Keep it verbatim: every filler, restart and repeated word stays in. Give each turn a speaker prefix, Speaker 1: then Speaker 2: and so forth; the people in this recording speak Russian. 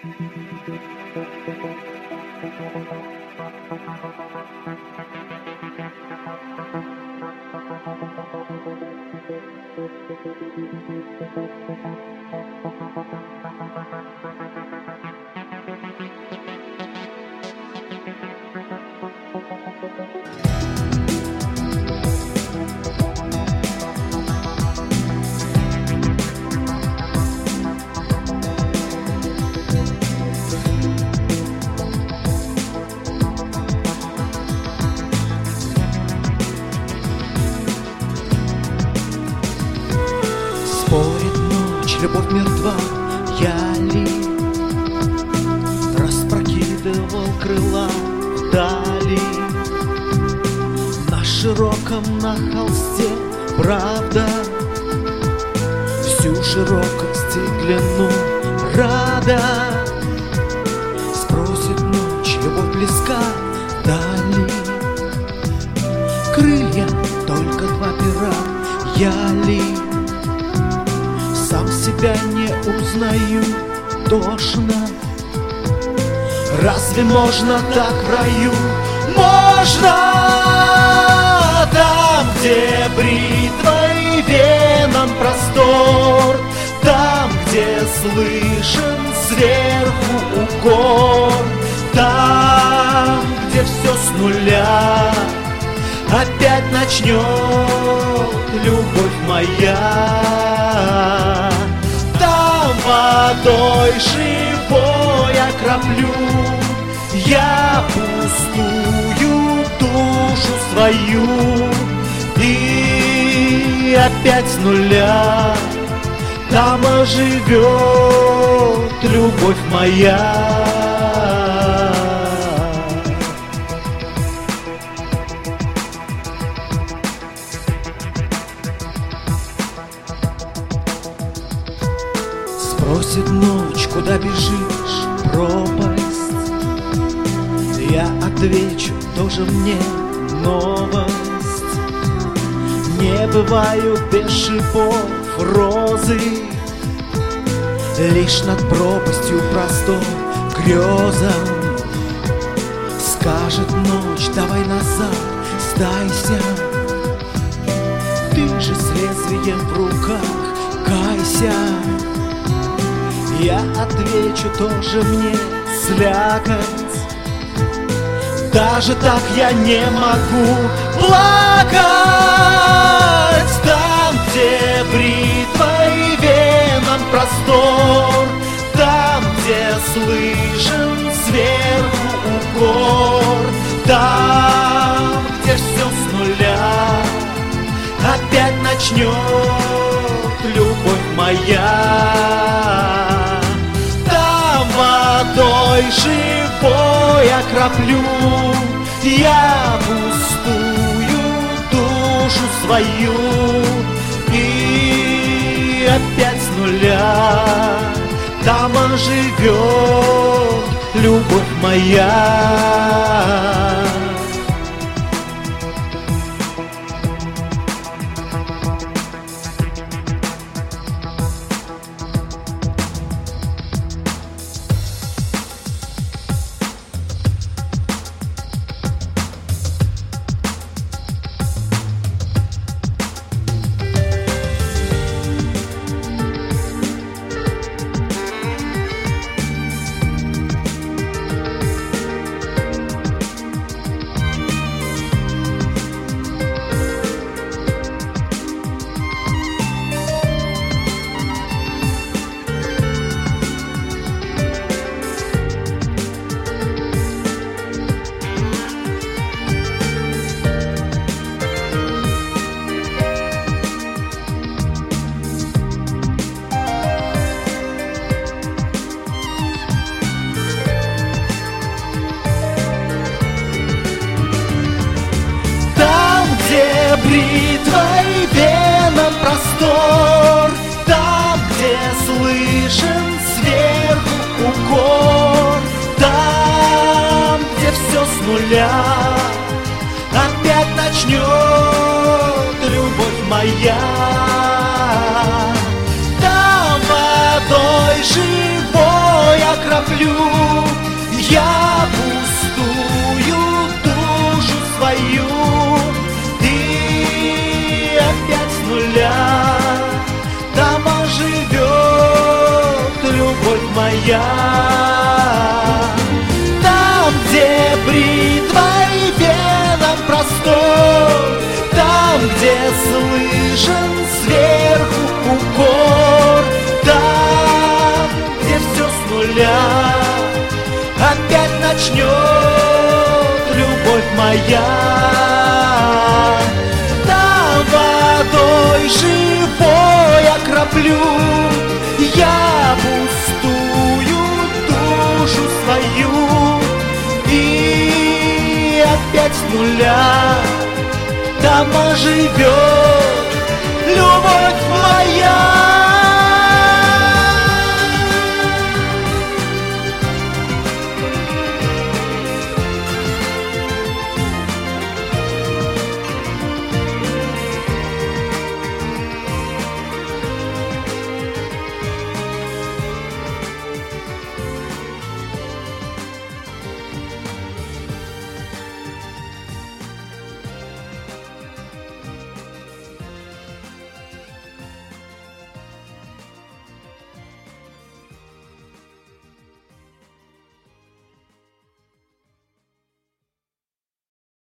Speaker 1: Спорит ночь, любовь мертва, я ли распрокидывал крыла вдали? На широком, на холсте правда, всю широкость и длину рада. Спросит ночь, любовь близка вдали. Крылья, только два пера, я ли сам себя не узнаю, тошно. Разве можно так в раю? Можно! Там, где бритвой венам простор, там, где слышен сверху укор, там, где все с нуля опять начнет любовь моя. Там водой живой окроплю я пустую душу свою, и опять с нуля там оживет любовь моя. Спросит ночь, куда бежишь, пропасть? Я отвечу, тоже мне новость. Не бываю без шипов розы, лишь над пропастью простор грезам. Скажет ночь, давай назад, сдайся. Ты же с лезвием в руках, кайся. Я отвечу, тоже мне слякоть. Даже так я не могу плакать. Там, где бритвой венам простор, там, где слышен сверху укор, там, где все с нуля опять начнет любовь моя. Там водой живой окроплю я пустую душу свою, и опять с нуля там оживет любовь моя. Бритвой венам простор, там, где слышен сверху укор, там, где все с нуля опять начнет любовь моя. Там водой живой окроплю моя. Там, где бритвой веном простор, там, где слышен сверху укор, там, где все с нуля опять начнет любовь моя. Там водой живой окроплю я пустую душу свою, и опять с нуля там оживет любовь моя.